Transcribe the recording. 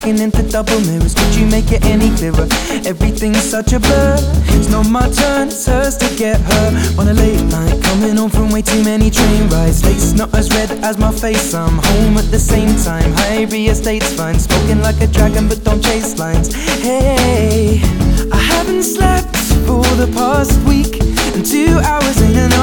into double mirrors, could you make it any clearer? Everything's such a blur. It's not my turn, it's hers to get her. On a late night, coming home from way too many train rides. Lace not as red as my face, I'm home at the same time. High estate's fine, smoking like a dragon but don't chase lines. Hey, I haven't slept for the past week, and 2 hours ain't enough